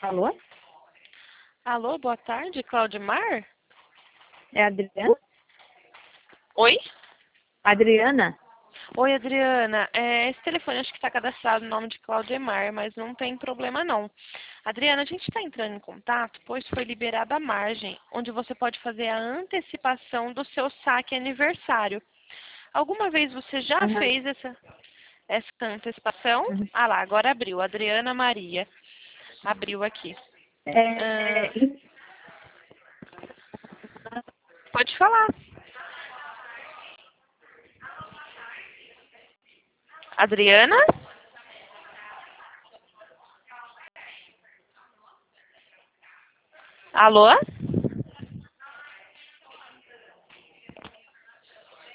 Alô? Alô, boa tarde, Claudimar? É a Adriana? Oi? Adriana? Oi, Adriana. Esse telefone acho que está cadastrado no nome de Claudemar, mas não tem problema não. Adriana, a gente está entrando em contato, pois foi liberada a margem, onde você pode fazer a antecipação do seu saque aniversário. Alguma vez você já Uhum. fez essa antecipação? Uhum. Ah lá, agora abriu. Adriana Maria. Abriu aqui. Ah, É, pode falar. Adriana? Alô?